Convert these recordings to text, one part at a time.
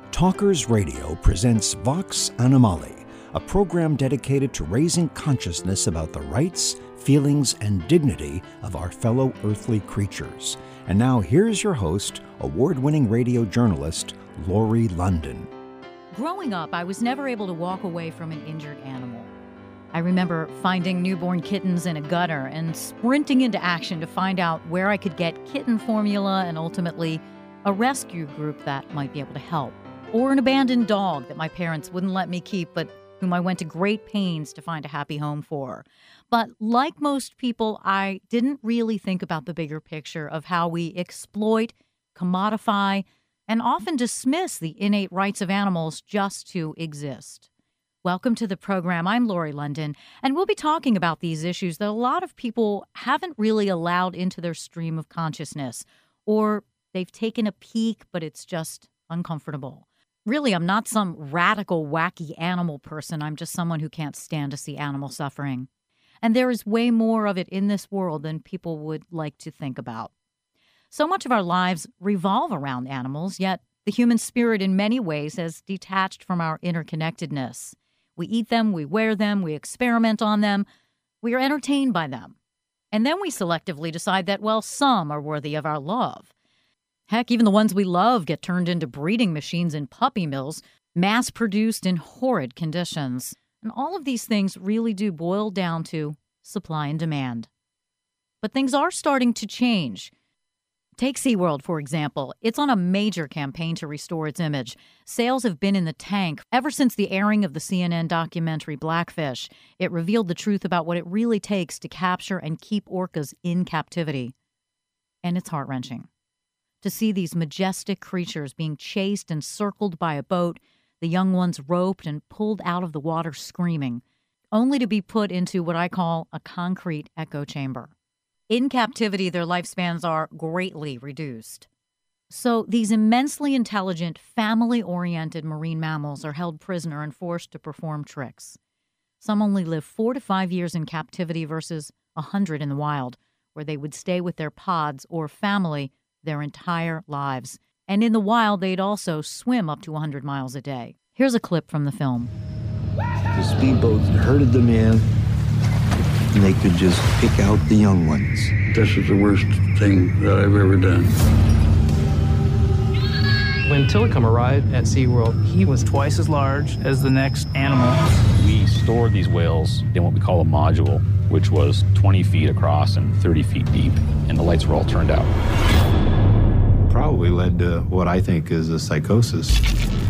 Talkers Radio presents Vox Animale, a program dedicated to raising consciousness about the rights, feelings, and dignity of our fellow earthly creatures. And now here's your host, award-winning radio journalist, Laurie London. Growing up, I was never able to walk away from an injured animal. I remember finding newborn kittens in a gutter and sprinting into action to find out where I could get kitten formula and ultimately a rescue group that might be able to help. Or an abandoned dog that my parents wouldn't let me keep, but whom I went to great pains to find a happy home for. But like most people, I didn't really think about the bigger picture of how we exploit, commodify, and often dismiss the innate rights of animals just to exist. Welcome to the program. I'm Laurie London, and we'll be talking about these issues that a lot of people haven't really allowed into their stream of consciousness, or they've taken a peek, but it's just uncomfortable. Really, I'm not some radical, wacky animal person. I'm just someone who can't stand to see animal suffering. And there is way more of it in this world than people would like to think about. So much of our lives revolve around animals, yet the human spirit in many ways has detached from our interconnectedness. We eat them, we wear them, we experiment on them, we are entertained by them. And then we selectively decide that, well, some are worthy of our love. Heck, even the ones we love get turned into breeding machines in puppy mills, mass-produced in horrid conditions. And all of these things really do boil down to supply and demand. But things are starting to change. Take SeaWorld, for example. It's on a major campaign to restore its image. Sales have been in the tank ever since the airing of the CNN documentary Blackfish. It revealed the truth about what it really takes to capture and keep orcas in captivity. And it's heart-wrenching. To see these majestic creatures being chased and circled by a boat, the young ones roped and pulled out of the water screaming, only to be put into what I call a concrete echo chamber. In captivity, their lifespans are greatly reduced. So these immensely intelligent, family-oriented marine mammals are held prisoner and forced to perform tricks. Some only live 4 to 5 years in captivity versus 100 in the wild, where they would stay with their pods or family their entire lives. And in the wild, they'd also swim up to 100 miles a day. Here's a clip from the film. The speedboats herded them in, and they could just pick out the young ones. This is the worst thing that I've ever done. When Tilikum arrived at SeaWorld, he was twice as large as the next animal. We stored these whales in what we call a module, which was 20 feet across and 30 feet deep, and the lights were all turned out. Probably led to what I think is a psychosis.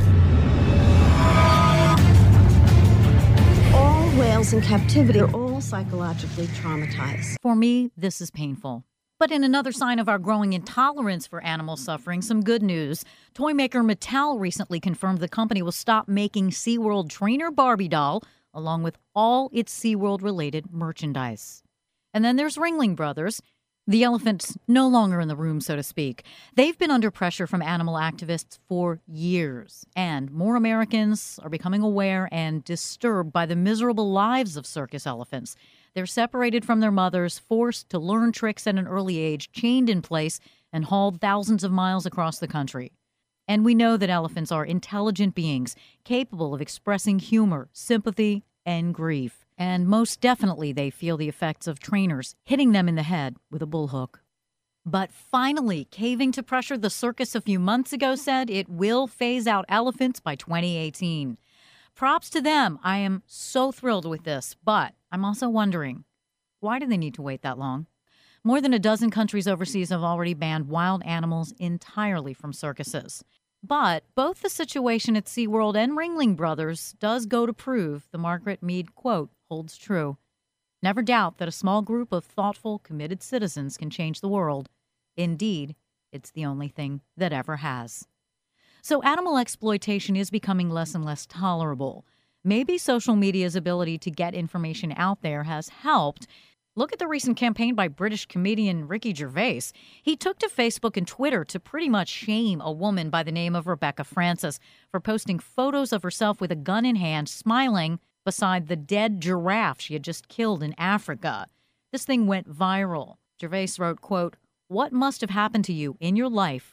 All whales in captivity are all psychologically traumatized. For me, this is painful. But in another sign of our growing intolerance for animal suffering, some good news. Toy maker Mattel recently confirmed the company will stop making SeaWorld trainer Barbie doll, along with all its SeaWorld-related merchandise. And then there's Ringling Brothers. The elephant's no longer in the room, so to speak. They've been under pressure from animal activists for years, and more Americans are becoming aware and disturbed by the miserable lives of circus elephants. They're separated from their mothers, forced to learn tricks at an early age, chained in place, and hauled thousands of miles across the country. And we know that elephants are intelligent beings, capable of expressing humor, sympathy, and grief. And most definitely they feel the effects of trainers hitting them in the head with a bullhook. But finally, caving to pressure, the circus a few months ago said it will phase out elephants by 2018. Props to them. I am so thrilled with this, but I'm also wondering, why do they need to wait that long? More than a dozen countries overseas have already banned wild animals entirely from circuses. But both the situation at SeaWorld and Ringling Brothers does go to prove the Margaret Mead quote holds true. Never doubt that a small group of thoughtful, committed citizens can change the world. Indeed, it's the only thing that ever has. So animal exploitation is becoming less and less tolerable. Maybe social media's ability to get information out there has helped. Look at the recent campaign by British comedian Ricky Gervais. He took to Facebook and Twitter to pretty much shame a woman by the name of Rebecca Francis for posting photos of herself with a gun in hand, smiling beside the dead giraffe she had just killed in Africa. This thing went viral. Gervais wrote, quote, "What must have happened to you in your life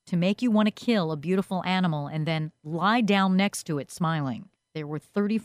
to make you want to kill a beautiful animal and then lie down next to it smiling. There were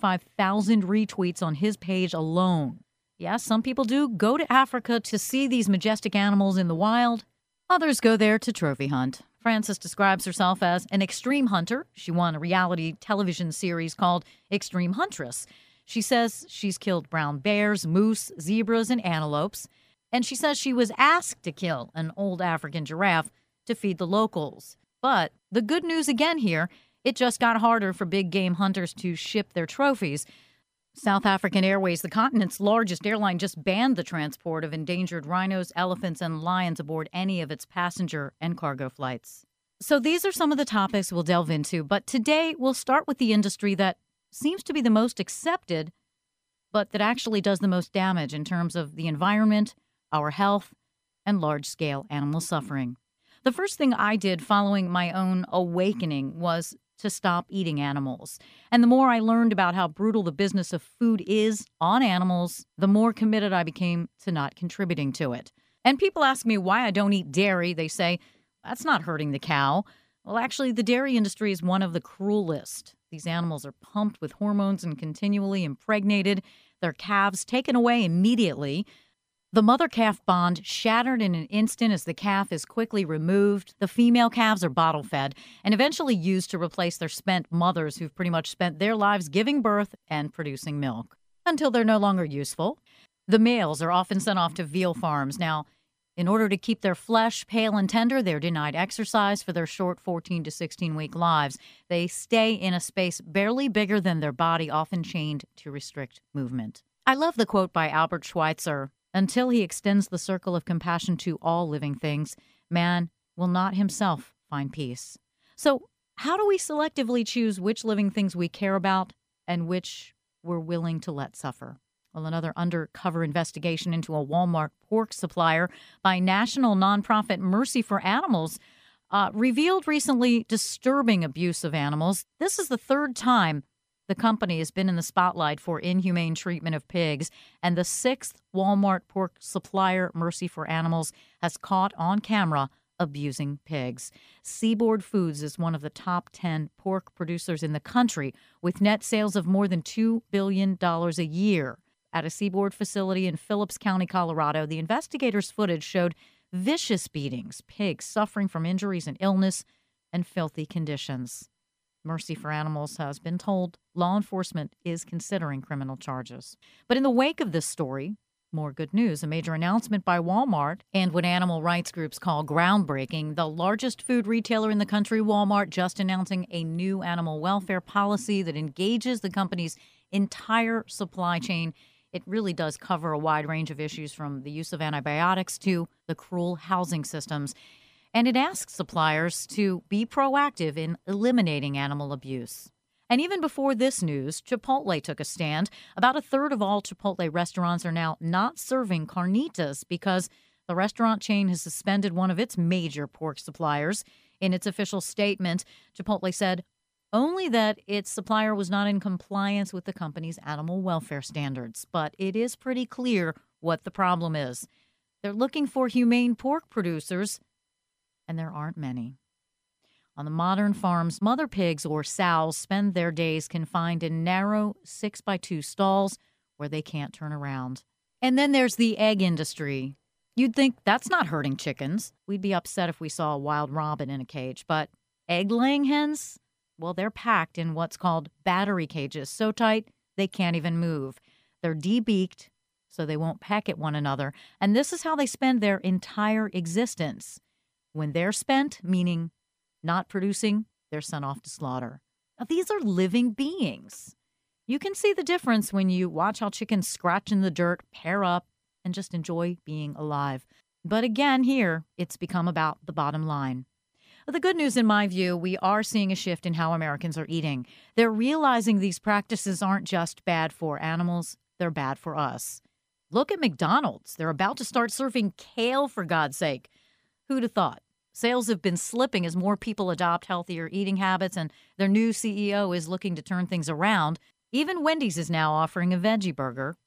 35,000 retweets on his page alone. Yes, some people do go to Africa to see these majestic animals in the wild. Others go there to trophy hunt. Frances describes herself as an extreme hunter. She won a reality television series called Extreme Huntress. She says she's killed brown bears, moose, zebras, and antelopes. And she says she was asked to kill an old African giraffe to feed the locals. But the good news again here, it just got harder for big game hunters to ship their trophies. South African Airways, the continent's largest airline, just banned the transport of endangered rhinos, elephants, and lions aboard any of its passenger and cargo flights. So these are some of the topics we'll delve into, but today we'll start with the industry that seems to be the most accepted, but that actually does the most damage in terms of the environment, our health, and large-scale animal suffering. The first thing I did following my own awakening was to stop eating animals. And the more I learned about how brutal the business of food is on animals, the more committed I became to not contributing to it. And people ask me why I don't eat dairy. They say, that's not hurting the cow. Well, actually, the dairy industry is one of the cruelest. These animals are pumped with hormones and continually impregnated. Their calves taken away immediately. The mother-calf bond shattered in an instant as the calf is quickly removed. The female calves are bottle-fed and eventually used to replace their spent mothers who've pretty much spent their lives giving birth and producing milk until they're no longer useful. The males are often sent off to veal farms. Now, in order to keep their flesh pale and tender, they're denied exercise for their short 14 to 16-week lives. They stay in a space barely bigger than their body, often chained to restrict movement. I love the quote by Albert Schweitzer. Until he extends the circle of compassion to all living things, man will not himself find peace. So how do we selectively choose which living things we care about and which we're willing to let suffer? Well, another undercover investigation into a Walmart pork supplier by national nonprofit Mercy for Animals revealed recently disturbing abuse of animals. This is the third time the company has been in the spotlight for inhumane treatment of pigs, and the sixth Walmart pork supplier, Mercy for Animals, has caught on camera abusing pigs. Seaboard Foods is one of the top 10 pork producers in the country, with net sales of more than $2 billion a year. At a Seaboard facility in Phillips County, Colorado, the investigators' footage showed vicious beatings, pigs suffering from injuries and illness, and filthy conditions. Mercy for Animals has been told law enforcement is considering criminal charges. But in the wake of this story, more good news, a major announcement by Walmart and what animal rights groups call groundbreaking. The largest food retailer in the country, Walmart, just announcing a new animal welfare policy that engages the company's entire supply chain. It really does cover a wide range of issues from the use of antibiotics to the cruel housing systems. And it asks suppliers to be proactive in eliminating animal abuse. And even before this news, Chipotle took a stand. About a third of all Chipotle restaurants are now not serving carnitas because the restaurant chain has suspended one of its major pork suppliers. In its official statement, Chipotle said only that its supplier was not in compliance with the company's animal welfare standards. But it is pretty clear what the problem is. They're looking for humane pork producers, and there aren't many. On the modern farms, mother pigs or sows spend their days confined in narrow 6x2 stalls where they can't turn around. And then there's the egg industry. You'd think that's not hurting chickens. We'd be upset if we saw a wild robin in a cage. But egg-laying hens, well, they're packed in what's called battery cages, so tight they can't even move. They're debeaked so they won't peck at one another. And this is how they spend their entire existence. When they're spent, meaning not producing, they're sent off to slaughter. Now, these are living beings. You can see the difference when you watch how chickens scratch in the dirt, pair up, and just enjoy being alive. But again, here, it's become about the bottom line. The good news, in my view, we are seeing a shift in how Americans are eating. They're realizing these practices aren't just bad for animals, they're bad for us. Look at McDonald's. They're about to start serving kale, for God's sake. Who'd have thought? Sales have been slipping as more people adopt healthier eating habits, and their new CEO is looking to turn things around. Even Wendy's is now offering a veggie burger.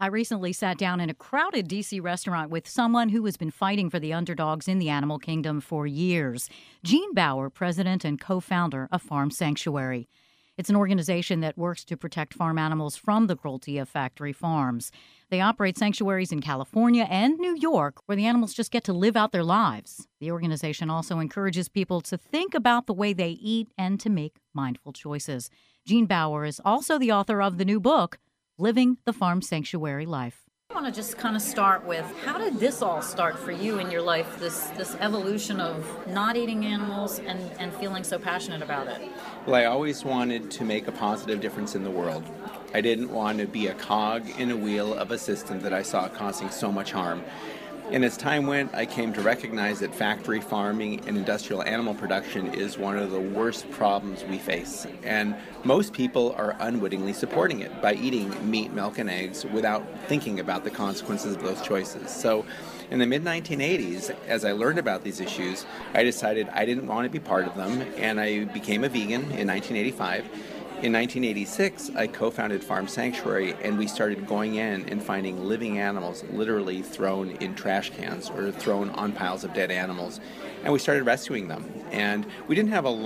I recently sat down in a crowded D.C. restaurant with someone who has been fighting for the underdogs in the animal kingdom for years. Gene Baur, president and co-founder of Farm Sanctuary. It's an organization that works to protect farm animals from the cruelty of factory farms. They operate sanctuaries in California and New York where the animals just get to live out their lives. The organization also encourages people to think about the way they eat and to make mindful choices. Gene Baur is also the author of the new book, Living the Farm Sanctuary Life. I want to just kind of start with, how did this all start for you in your life, this evolution of not eating animals and feeling so passionate about it? Well, I always wanted to make a positive difference in the world. I didn't want to be a cog in a wheel of a system that I saw causing so much harm. And as time went, I came to recognize that factory farming and industrial animal production is one of the worst problems we face. And most people are unwittingly supporting it by eating meat, milk, and eggs without thinking about the consequences of those choices. So in the mid-1980s, as I learned about these issues, I decided I didn't want to be part of them, and I became a vegan in 1985. In 1986, I co-founded Farm Sanctuary, and we started going in and finding living animals literally thrown in trash cans or thrown on piles of dead animals. And we started rescuing them. And we didn't have a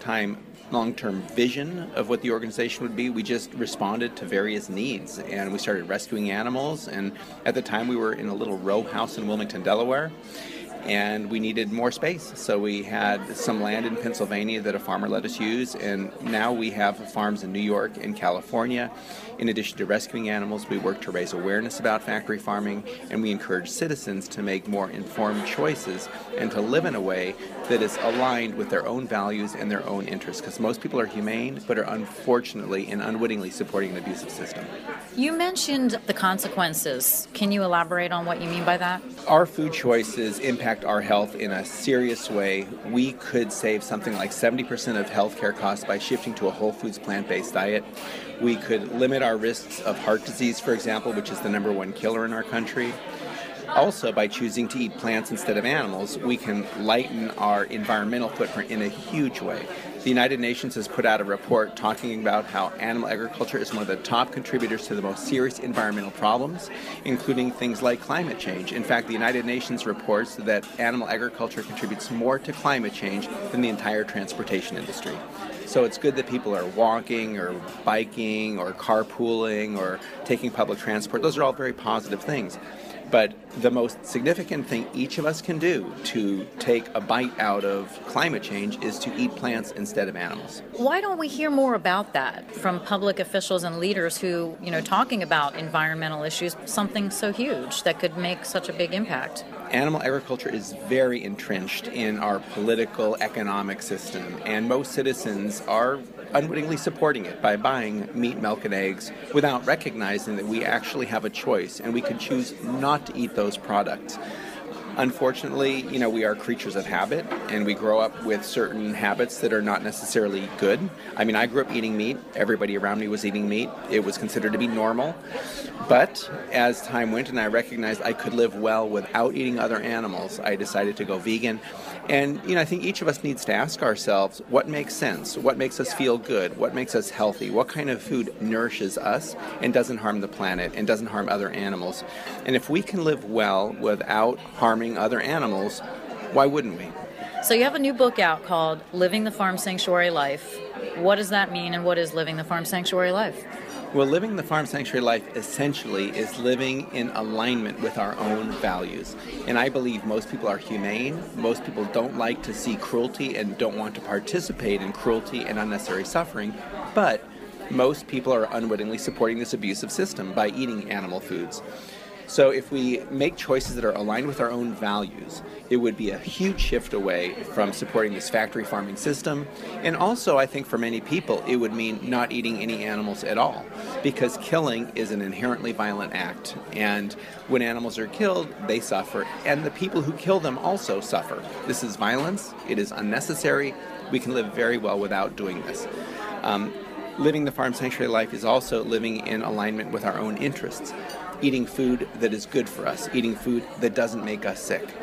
long-term vision of what the organization would be. We just responded to various needs, and we started rescuing animals. And at the time, we were in a little row house in Wilmington, Delaware. And we needed more space, so we had some land in Pennsylvania that a farmer let us use, and now we have farms in New York and California. In addition to rescuing animals, we work to raise awareness about factory farming, and we encourage citizens to make more informed choices and to live in a way that is aligned with their own values and their own interests, because most people are humane, but are unfortunately and unwittingly supporting an abusive system. You mentioned the consequences. Can you elaborate on what you mean by that? Our food choices impact our health in a serious way. We could save something like 70% of healthcare costs by shifting to a whole foods plant-based diet. We could limit our risks of heart disease, for example, which is the #1 killer in our country. Also, by choosing to eat plants instead of animals, we can lighten our environmental footprint in a huge way. The United Nations has put out a report talking about how animal agriculture is one of the top contributors to the most serious environmental problems, including things like climate change. In fact, the United Nations reports that animal agriculture contributes more to climate change than the entire transportation industry. So it's good that people are walking or biking or carpooling or taking public transport. Those are all very positive things. But the most significant thing each of us can do to take a bite out of climate change is to eat plants instead of animals. Why don't we hear more about that from public officials and leaders who, talking about environmental issues, something so huge that could make such a big impact? Animal agriculture is very entrenched in our political, economic system, and most citizens are unwittingly supporting it by buying meat, milk, and eggs without recognizing that we actually have a choice and we can choose not to eat those products. Unfortunately, we are creatures of habit, and we grow up with certain habits that are not necessarily good. I mean, I grew up eating meat. Everybody around me was eating meat. It was considered to be normal. But as time went and I recognized I could live well without eating other animals, I decided to go vegan. And, I think each of us needs to ask ourselves, what makes sense? What makes us feel good? What makes us healthy? What kind of food nourishes us and doesn't harm the planet and doesn't harm other animals? And if we can live well without harming other animals, why wouldn't we? So you have a new book out called Living the Farm Sanctuary Life. What does that mean, and what is living the Farm Sanctuary Life? Well, living the Farm Sanctuary Life essentially is living in alignment with our own values. And I believe most people are humane. Most people don't like to see cruelty and don't want to participate in cruelty and unnecessary suffering. But most people are unwittingly supporting this abusive system by eating animal foods. So if we make choices that are aligned with our own values, it would be a huge shift away from supporting this factory farming system. And also, I think for many people, it would mean not eating any animals at all, because killing is an inherently violent act. And when animals are killed, they suffer, and the people who kill them also suffer. This is violence. It is unnecessary. We can live very well without doing this. Living the Farm Sanctuary Life is also living in alignment with our own interests. Eating food that is good for us, eating food that doesn't make us sick.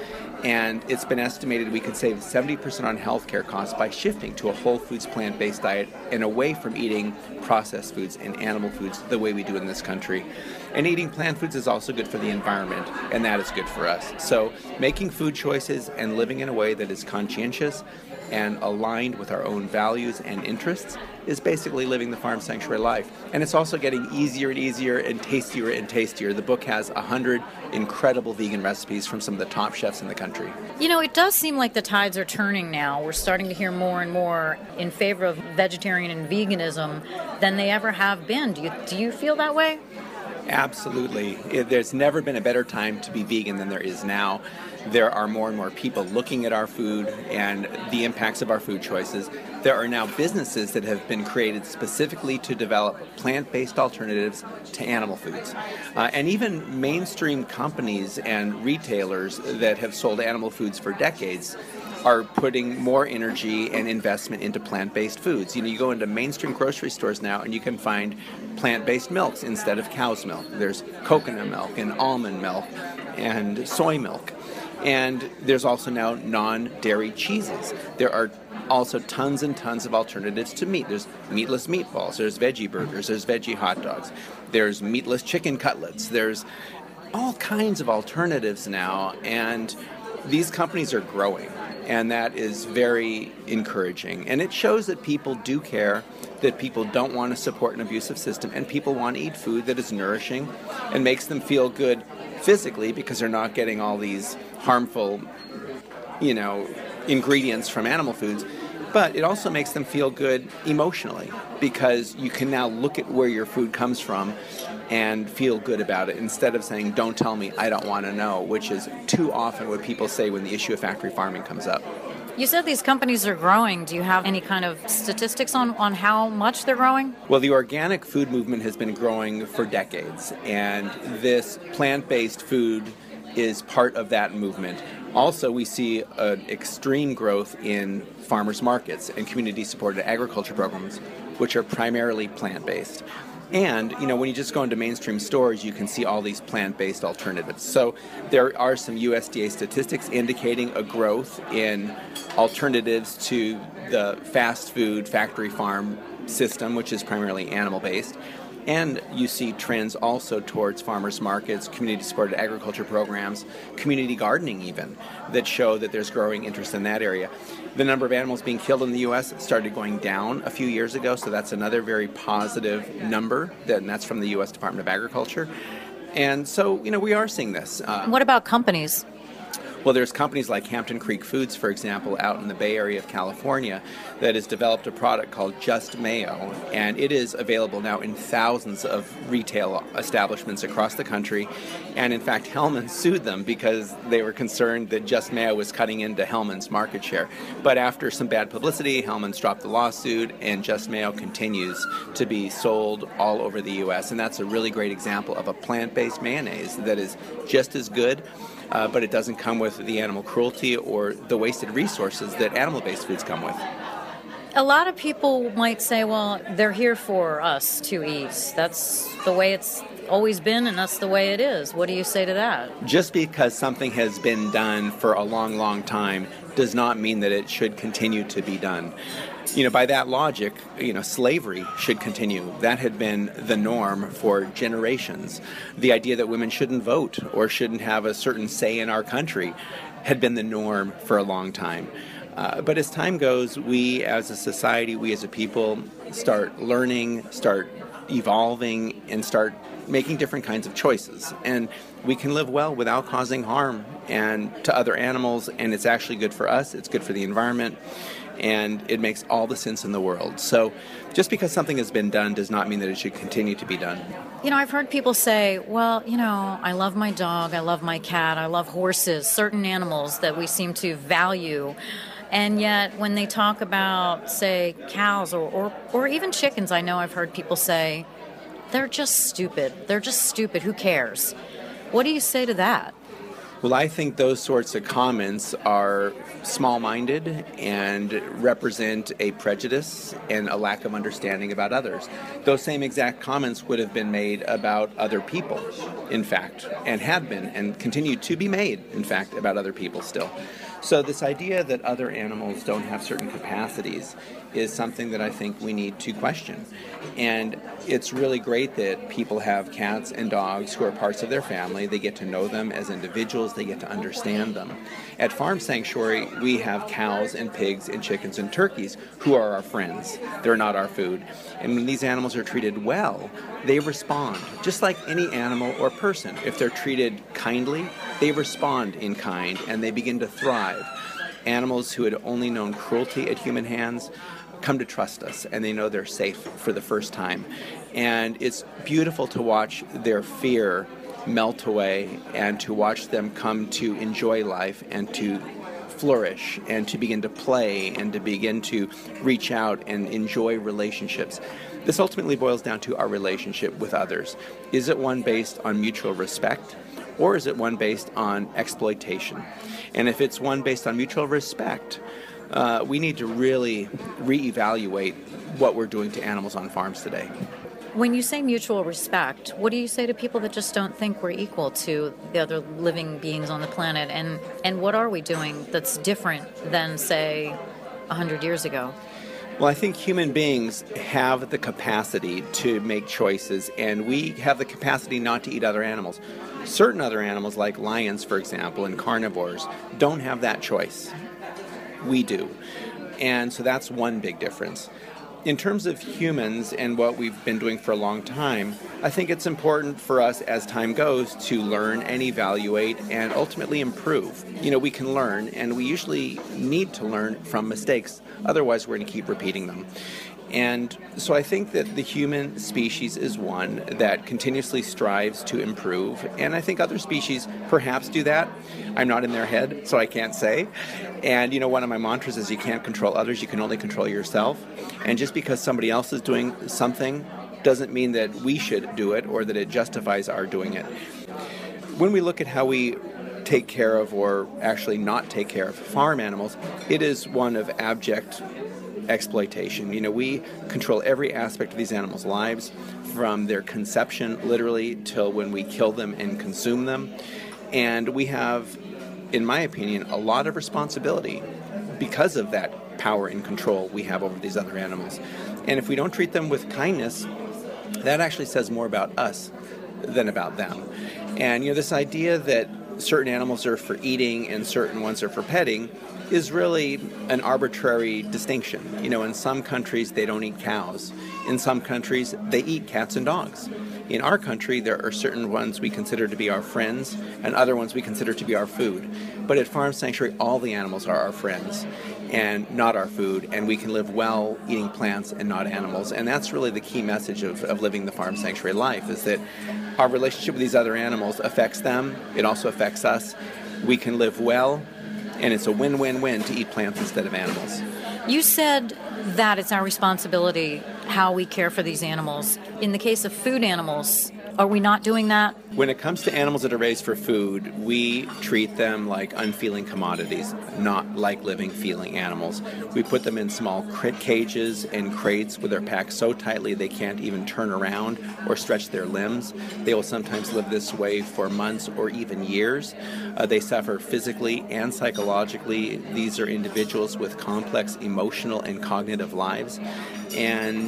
And it's been estimated we could save 70% on healthcare costs by shifting to a whole foods plant-based diet and away from eating processed foods and animal foods the way we do in this country. And eating plant foods is also good for the environment, and that is good for us. So making food choices and living in a way that is conscientious and aligned with our own values and interests is basically living the farm sanctuary life. And it's also getting easier and easier and tastier. The book has 100 incredible vegan recipes from some of the top chefs in the country. You know, it does seem like the tides are turning now. We're starting to hear more and more in favor of vegetarian and veganism than they ever have been. Do you feel that way? Absolutely. There's never been a better time to be vegan than there is now. There are more and more people looking at our food and the impacts of our food choices. There are now businesses that have been created specifically to develop plant-based alternatives to animal foods. And even mainstream companies and retailers that have sold animal foods for decades are putting more energy and investment into plant-based foods. You know, you go into mainstream grocery stores now and you can find plant-based milks instead of cow's milk. There's coconut milk and almond milk and soy milk. And there's also now non-dairy cheeses. There are also tons and tons of alternatives to meat. There's meatless meatballs, there's veggie burgers, there's veggie hot dogs, there's meatless chicken cutlets, there's all kinds of alternatives now, and these companies are growing, and that is very encouraging. And it shows that people do care, that people don't want to support an abusive system, and people want to eat food that is nourishing and makes them feel good physically because they're not getting all these harmful, ingredients from animal foods. But it also makes them feel good emotionally because you can now look at where your food comes from and feel good about it instead of saying, don't tell me, I don't want to know, which is too often what people say when the issue of factory farming comes up. You said these companies are growing. Do you have any kind of statistics on how much they're growing? Well, the organic food movement has been growing for decades, and this plant-based food is part of that movement. Also, we see an extreme growth in farmers markets and community-supported agriculture programs, which are primarily plant-based. And, when you just go into mainstream stores, you can see all these plant-based alternatives. So there are some USDA statistics indicating a growth in alternatives to the fast food factory farm system, which is primarily animal-based. And you see trends also towards farmers markets, community-supported agriculture programs, community gardening even, that show that there's growing interest in that area. The number of animals being killed in the U.S. started going down a few years ago, so that's another very positive number, and that's from the U.S. Department of Agriculture. And so, we are seeing this. What about companies? Well, there's companies like Hampton Creek Foods, for example, out in the Bay Area of California that has developed a product called Just Mayo, and it is available now in thousands of retail establishments across the country. And in fact, Hellmann's sued them because they were concerned that Just Mayo was cutting into Hellmann's market share. But after some bad publicity, Hellmann's dropped the lawsuit, and Just Mayo continues to be sold all over the U.S. And that's a really great example of a plant-based mayonnaise that is just as good, but it doesn't come with the animal cruelty or the wasted resources that animal-based foods come with. A lot of people might say, well, they're here for us to eat. That's the way it's always been, and that's the way it is. What do you say to that? Just because something has been done for a long, long time does not mean that it should continue to be done. By that logic, slavery should continue. That had been the norm for generations. The idea that women shouldn't vote or shouldn't have a certain say in our country had been the norm for a long time. But as time goes, we as a society, we as a people start learning, start evolving, and start making different kinds of choices. And we can live well without causing harm to other animals, and it's actually good for us, it's good for the environment, and it makes all the sense in the world. So just because something has been done does not mean that it should continue to be done. I've heard people say, well, I love my dog, I love my cat, I love horses, certain animals that we seem to value. And yet when they talk about, say, cows or even chickens, I know I've heard people say, they're just stupid. They're just stupid. Who cares? What do you say to that? Well, I think those sorts of comments are small-minded and represent a prejudice and a lack of understanding about others. Those same exact comments would have been made about other people, in fact, and have been and continue to be made, in fact, about other people still. So this idea that other animals don't have certain capacities is something that I think we need to question. And it's really great that people have cats and dogs who are parts of their family. They get to know them as individuals. They get to understand them. At Farm Sanctuary, we have cows and pigs and chickens and turkeys who are our friends. They're not our food. And when these animals are treated well, they respond, just like any animal or person. If they're treated kindly, they respond in kind and they begin to thrive. Animals who had only known cruelty at human hands come to trust us, and they know they're safe for the first time. And it's beautiful to watch their fear melt away and to watch them come to enjoy life and to flourish and to begin to play and to begin to reach out and enjoy relationships. This ultimately boils down to our relationship with others. Is it one based on mutual respect, or is it one based on exploitation? And if it's one based on mutual respect, we need to really reevaluate what we're doing to animals on farms today. When you say mutual respect, what do you say to people that just don't think we're equal to the other living beings on the planet? And what are we doing that's different than, say, 100 years ago? Well, I think human beings have the capacity to make choices, and we have the capacity not to eat other animals. Certain other animals, like lions, for example, and carnivores, don't have that choice. We do. And so that's one big difference. In terms of humans and what we've been doing for a long time, I think it's important for us as time goes to learn and evaluate and ultimately improve. You know, we can learn, and we usually need to learn from mistakes. Otherwise, we're going to keep repeating them. And so I think that the human species is one that continuously strives to improve. And I think other species perhaps do that. I'm not in their head, so I can't say. And, you know, one of my mantras is you can't control others, you can only control yourself. And just because somebody else is doing something doesn't mean that we should do it or that it justifies our doing it. When we look at how we take care of or actually not take care of farm animals, it is one of abject exploitation. You know, we control every aspect of these animals' lives, from their conception, literally, till when we kill them and consume them. And we have, in my opinion, a lot of responsibility because of that power and control we have over these other animals. And if we don't treat them with kindness, that actually says more about us than about them. And, you know, this idea that certain animals are for eating and certain ones are for petting is really an arbitrary distinction. You know, in some countries they don't eat cows. In some countries they eat cats and dogs. In our country there are certain ones we consider to be our friends and other ones we consider to be our food. But at Farm Sanctuary all the animals are our friends and not our food, and we can live well eating plants and not animals. And that's really the key message of living the Farm Sanctuary life, is that our relationship with these other animals affects them, it also affects us. We can live well, and it's a win-win-win to eat plants instead of animals. You said that it's our responsibility how we care for these animals. In the case of food animals, are we not doing that? When it comes to animals that are raised for food, we treat them like unfeeling commodities, not like living, feeling animals. We put them in small cages and crates where they're packed so tightly they can't even turn around or stretch their limbs. They will sometimes live this way for months or even years. They suffer physically and psychologically. These are individuals with complex emotional and cognitive lives, and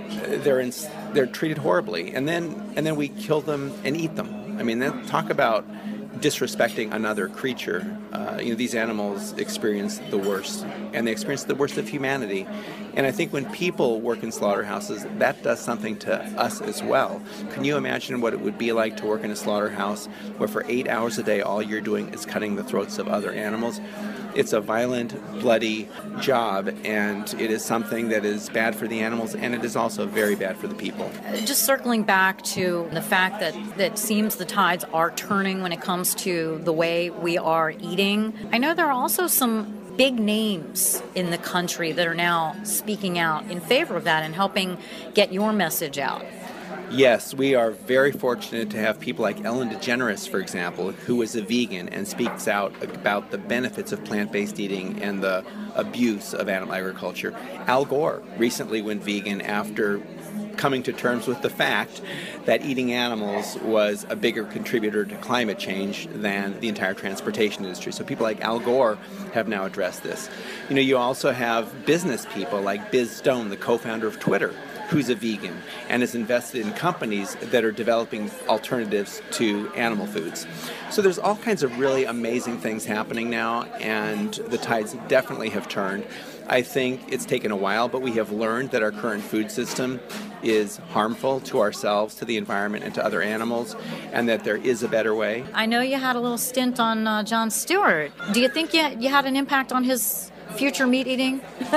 they're treated horribly. And then we kill them and eat them. I mean, talk about disrespecting another creature. These animals experience the worst, and they experience the worst of humanity. And I think when people work in slaughterhouses, that does something to us as well. Can you imagine what it would be like to work in a slaughterhouse where for 8 hours a day all you're doing is cutting the throats of other animals? It's a violent, bloody job, and it is something that is bad for the animals, and it is also very bad for the people. Just circling back to the fact that it seems the tides are turning when it comes to the way we are eating, I know there are also some big names in the country that are now speaking out in favor of that and helping get your message out. Yes, we are very fortunate to have people like Ellen DeGeneres, for example, who is a vegan and speaks out about the benefits of plant-based eating and the abuse of animal agriculture. Al Gore recently went vegan after coming to terms with the fact that eating animals was a bigger contributor to climate change than the entire transportation industry. So people like Al Gore have now addressed this. You know, you also have business people like Biz Stone, the co-founder of Twitter, who's a vegan and is invested in companies that are developing alternatives to animal foods. So there's all kinds of really amazing things happening now, and the tides definitely have turned. I think it's taken a while, but we have learned that our current food system is harmful to ourselves, to the environment, and to other animals, and that there is a better way. I know you had a little stint on Jon Stewart. Do you think you had an impact on his future meat eating?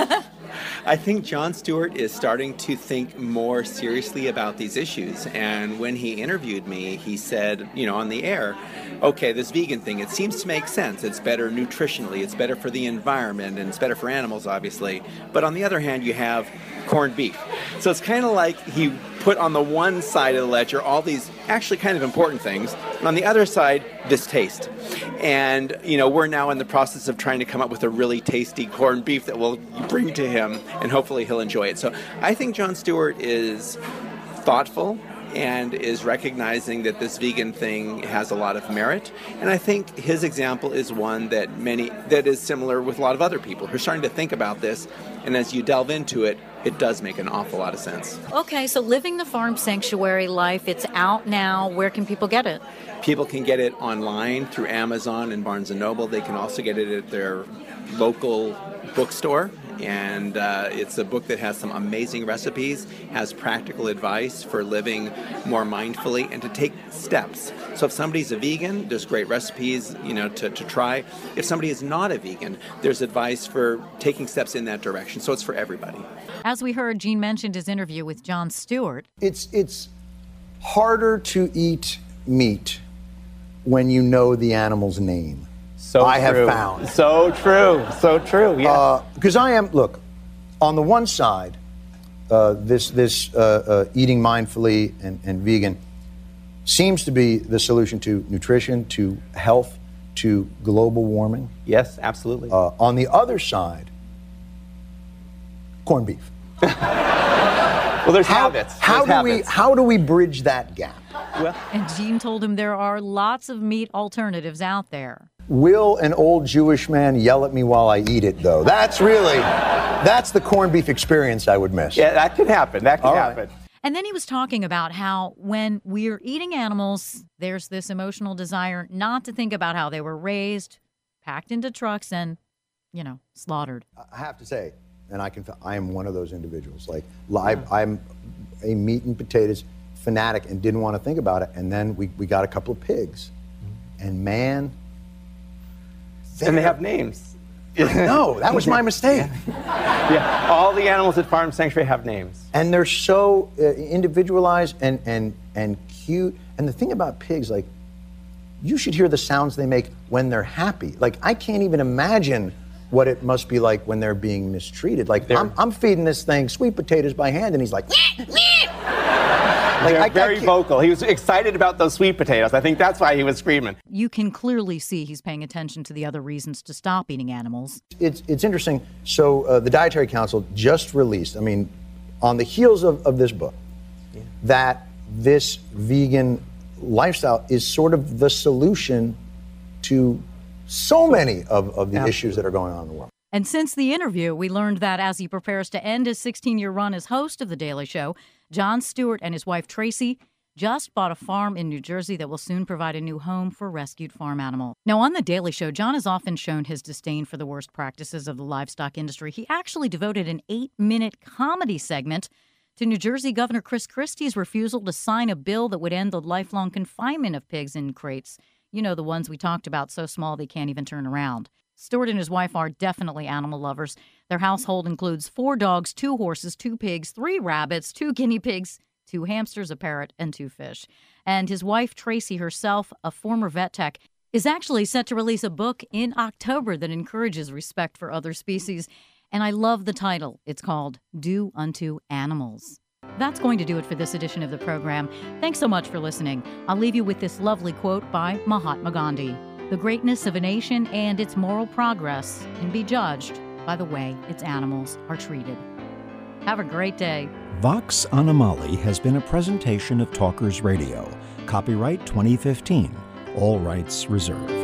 I think Jon Stewart is starting to think more seriously about these issues. And when he interviewed me, he said, you know, on the air, okay, this vegan thing, it seems to make sense. It's better nutritionally, it's better for the environment, and it's better for animals, obviously. But on the other hand, you have corned beef. So it's kind of like he put on the one side of the ledger all these actually kind of important things, and on the other side, this taste. And, you know, we're now in the process of trying to come up with a really tasty corned beef that we'll bring to him, and hopefully he'll enjoy it. So I think Jon Stewart is thoughtful and is recognizing that this vegan thing has a lot of merit. And I think his example is one that is similar with a lot of other people who are starting to think about this. And as you delve into it, it does make an awful lot of sense. Okay, so Living the Farm Sanctuary Life, it's out now. Where can people get it? People can get it online through Amazon and Barnes & Noble. They can also get it at their local bookstore. And it's a book that has some amazing recipes, has practical advice for living more mindfully and to take steps. So if somebody's a vegan, there's great recipes, you know, to try. If somebody is not a vegan, there's advice for taking steps in that direction. So it's for everybody. As we heard, Gene mentioned his interview with Jon Stewart. It's harder to eat meat when you know the animal's name. So I true. have found. So true, yeah. Because look, on the one side, this eating mindfully and vegan seems to be the solution to nutrition, to health, to global warming. Yes, absolutely. On the other side, corned beef. Well, there's habits. How do we bridge that gap? Well, And Gene told him there are lots of meat alternatives out there. Will an old Jewish man yell at me while I eat it, though? That's the corned beef experience I would miss. yeah, that could happen. That could happen. And then he was talking about how when we're eating animals, there's this emotional desire not to think about how they were raised, packed into trucks, and, you know, slaughtered. I have to say, and I am one of those individuals. Like, I'm a meat and potatoes fanatic and didn't want to think about it. And then we got a couple of pigs. And man... And they have names. No, that was my mistake. Yeah, all the animals at Farm Sanctuary have names. And they're so individualized and cute. And the thing about pigs, like, you should hear the sounds they make when they're happy. Like, I can't even imagine what it must be like when they're being mistreated. Like, I'm feeding this thing sweet potatoes by hand, and he's like, They're very vocal. He was excited about those sweet potatoes. I think that's why he was screaming. You can clearly see he's paying attention to the other reasons to stop eating animals. It's interesting. So the Dietary Council just released, I mean, on the heels of this book, that this vegan lifestyle is sort of the solution to so many of the issues that are going on in the world. And since the interview, we learned that as he prepares to end his 16-year run as host of The Daily Show, Jon Stewart and his wife Tracy just bought a farm in New Jersey that will soon provide a new home for rescued farm animals. Now, on The Daily Show, Jon has often shown his disdain for the worst practices of the livestock industry. He actually devoted an 8-minute comedy segment to New Jersey Governor Chris Christie's refusal to sign a bill that would end the lifelong confinement of pigs in crates. You know, the ones we talked about, so small they can't even turn around. Stewart and his wife are definitely animal lovers. Their household includes 4 dogs, 2 horses, 2 pigs, 3 rabbits, 2 guinea pigs, 2 hamsters, a parrot, and 2 fish. And his wife, Tracy, herself, a former vet tech, is actually set to release a book in October that encourages respect for other species. And I love the title. It's called Do Unto Animals. That's going to do it for this edition of the program. Thanks so much for listening. I'll leave you with this lovely quote by Mahatma Gandhi. The greatness of a nation and its moral progress can be judged by the way its animals are treated. Have a great day. Vox Animali has been a presentation of Talkers Radio. Copyright 2015. All rights reserved.